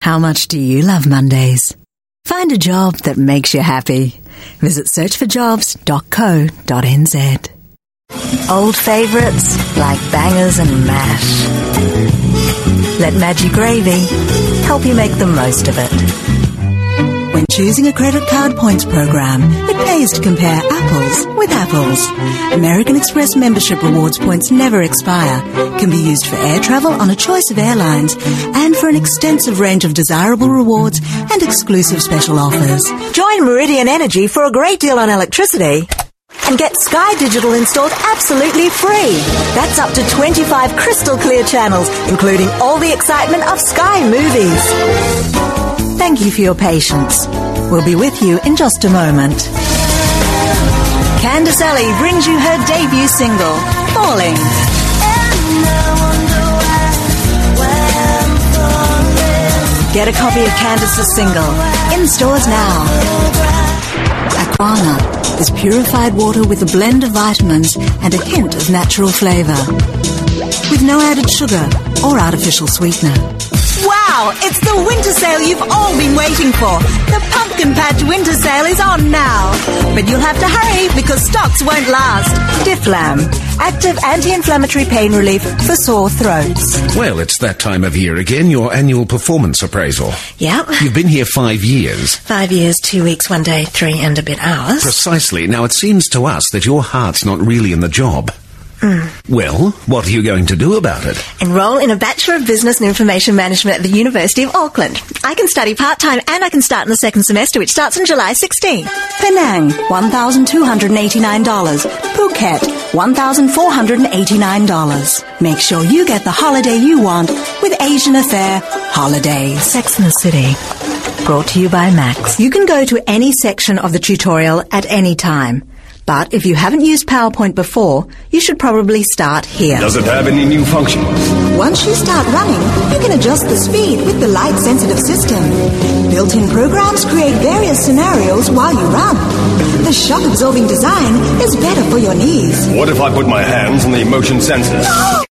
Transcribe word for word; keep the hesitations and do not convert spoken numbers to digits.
How much do you love Mondays? Find a job that makes you happy. Visit search for jobs dot co dot n z. Old favourites like bangers and mash. Let Maggi Gravy help you make the most of it. When choosing a credit card points program, it pays to compare apples with apples. American Express membership rewards points never expire, can be used for air travel on a choice of airlines, and for an extensive range of desirable rewards and exclusive special offers. Join Meridian Energy for a great deal on electricity and get Sky Digital installed absolutely free. That's up to twenty-five crystal clear channels, including all the excitement of Sky movies. Thank you for your patience. We'll be with you in just a moment. Candice Ellie brings you her debut single, Falling. Get a copy of Candice's single, in stores now. Aquana is purified water with a blend of vitamins and a hint of natural flavour, with no added sugar or artificial sweetener. Wow, it's the winter sale you've all been waiting for. The Pumpkin Patch winter sale is on now. But you'll have to hurry because stocks won't last. Difflam, active anti-inflammatory pain relief for sore throats. Well, it's that time of year again, your annual performance appraisal. Yep. You've been here five years. Five years, two weeks, one day, three and a bit hours. Precisely. Now, it seems to us that your heart's not really in the job. Mm. Well, what are you going to do about it? Enroll in a Bachelor of Business and Information Management at the University of Auckland. I can study part-time and I can start in the second semester, which starts on July sixteenth. Penang, one thousand two hundred eighty-nine dollars. Phuket, one thousand four hundred eighty-nine dollars. Make sure you get the holiday you want with Asian Affair Holidays. Sex in the City. Brought to you by Max. You can go to any section of the tutorial at any time. But if you haven't used PowerPoint before, you should probably start here. Does it have any new functions? Once you start running, you can adjust the speed with the light-sensitive system. Built-in programs create various scenarios while you run. The shock-absorbing design is better for your knees. What if I put my hands on the motion sensors?